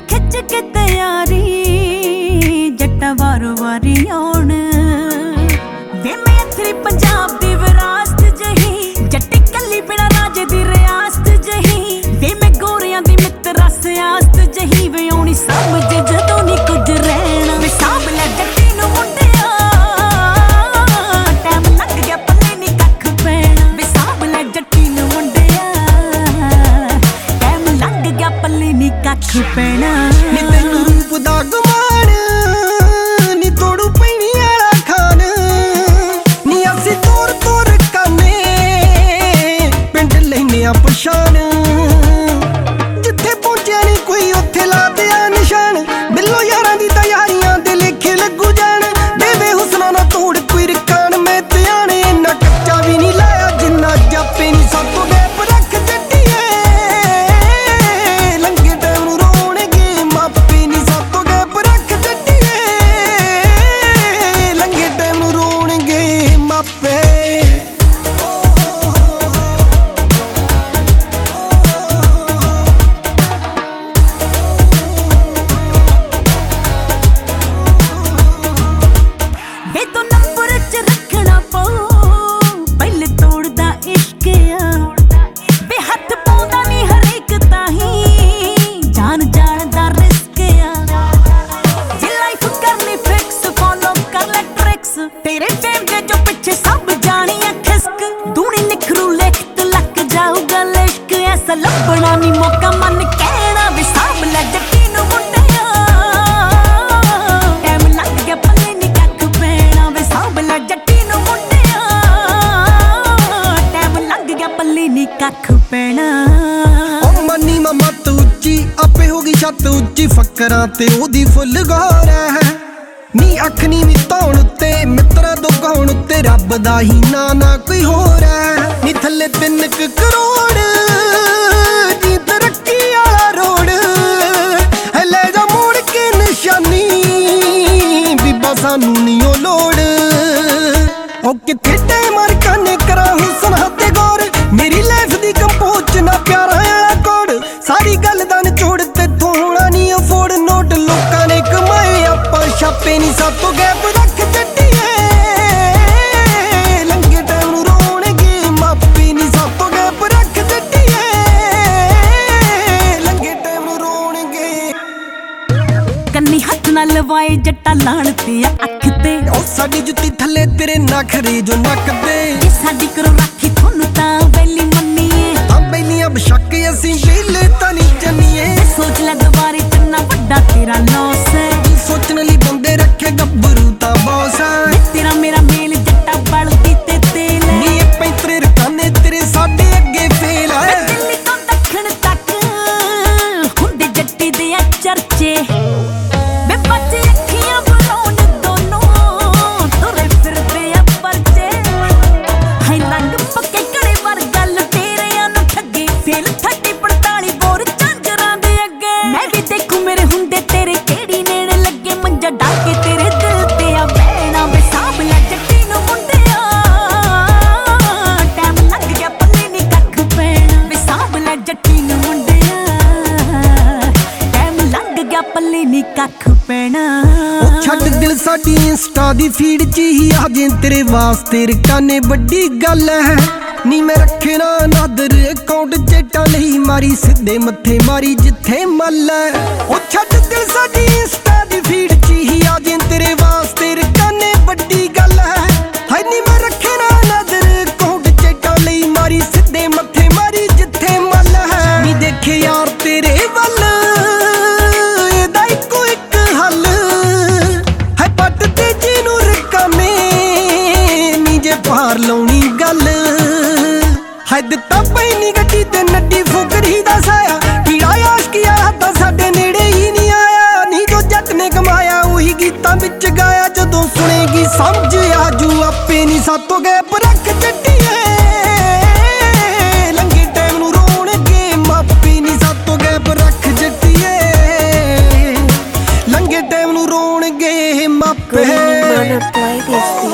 खिच के तैयारी जट्टा वारो वारी आउण वे मैं अथरी पंजाब दी विरासत जही जट्टी कली बिना राजे दी रियासत जही वे मैं गोरियां दी मित्र सियासत जही वे आउणी समझ जदों नी कुछ रहना वे साब लै जट्टी नूं मुंडिया टाइम लग गया पल्ले नी कख पैना वे साब लै जट्टी नूं मुंडिया टाइम लग गया पल्ले नी कख पैना नी तैनूं रूप दा गुमान नी तोड़ू पैणी वाला खान नी असीं तोर तोर काने पिंड लैने आ पछाण जिथे पहुंचिया नी कोई उत्थे ला दिया निशान बिल्लो यारां दी तैयारियां दे लेखे लगू जाण देवे हुस्ना ना तोड़ कोई रकान मैं त्याने इन्ना कच्चा भी नी लाया जिन्ना जापे नी सातों गैप रख जट्टिए लंघे टाइम नूं रोणगे मापे नी सातों गैप रख जट्टिए लंघे टाइम नूं रोणगे मापे वे तो नंबर च रखना पऊ पहले तोड़दा इश्क आ वे हथ पाउंदा नी हरेक ताही जान जान दा रिस्क आ जे लाइफ करनी फिक्स फॉलो कर ले ट्रिक्स तेरे फेम दे जो पीछे सब जानियां खिसक दूनी निखरू लिखत लक जाऊगा लिश्क ऐसा लभना नी मौका मन कहना वे साब लै जट्टी नूं मुंडिया टाइम लग गया पल्ले नी कख पैना वे साब लै जट्टी नूं मुंडिया टाइम लग गया पल्ले नी कख पैना ओ मनी मामा तू उच्ची आपे होगी छत उच्ची फकरां ते ओदी फुੱਲ गौर है नी अख नी मिताउण उत्ते मित्रा दो कौण उत्ते रब दा ही ना कोई होर है नी थल्ले 3 करोड़ दी तरक्की वाला रोड है ले जा मोड़ के निशानी बीबा सानू नी ओ लोड़ ओ किथे टाइम अरकाने करा हुसन हते गौर मेरी लाइफ दी कंपोज ना प्यारा वाला कोड सारी गल दा निचोड़ ते थोड़ा नी अफोर्ड नोट लोकां ने कमाए आपां छापे नी सातों गैप रख जट्टिए लंघे टाइम नूं रोणगे मापे नी सातों गैप रख जट्टिए लंघे टाइम नूं रोणगे कन्नी हथ ना लवाए जट्टा लाण ते अख ते ओ साडी जुत्ती थल्ले तेरे नखरे जो नक दे जे साडी करो राखी थोनू तां वैली मन्नीए तां बैलियां बशक असीं बेले तां नी जन्नीए सोच ले दुबारे किन्ना वड्डा तेरा लॉस है सोचने ली बंदे रखे गब्बरू ता बॉस है तेरा मेरा मेल जट्टा बलदी ते तेल है नी पैंतरे रकाने तेरे साडे अगे फेल है दिल्ली तो दक्षिण तक हुंदे जट्टी दे आ चर्चे वे बच्चे अखियां बुलाउण दोनों तुरे फिरदे आ परचे हाय रंग पक्के कड़े वर गल तेरे नु ठगे फेल 30 45 बोर झांजरां दे अगे मैं भी देखूं मेरे हुंदे तेरे केड़ी नेड़े लगे मंजा डाके तेरे दिल ते आ बहना वे साब लै जट्टी नूं मुंडिया टाइम लग गया पल्ले नी कख पैना वे साब लै जट्टी नूं मुंडिया टाइम लग गया पल्ले नी कख पैना ओ छੱਡ दिल साडी इंस्टा दी फीड च ही आ जे तेरे वास्ते रकाने बड़ी गल है नी मैं रखे ना नादर अकाउंट चेटा लई मारी सिद्धे मत्थे मारी जिथे मल है ओ छੱਡ दिल साडी इंस्टा दी फीड च ही आ जे तेरे वास्ते रकाने बड़ी गल है हाय नी मैं रखे ना नादर अकाउंट चेटा लई मारी सिद्धे मत्थे मारी जिथे मल है नी देखे यार तेरे वल एदा इको एक हल है पट ते जिनू रकाने नी जे पार लाउणी गल है दिता पैनी गड्डी ते नड्डी फुकरी दा साया कीड़ा आशकी आया तां साडे नेड़े ही नहीं आया नी जो जट ने कमाया उही गीतां विच गाया जदों सुनेगी समझ आजू आपे नी सातों गैप रख जट्टिए लंघे टाइम नूं रोणगे मापे नी सातों गैप रख जट्टिए लंघे टाइम नूं रोणगे मापे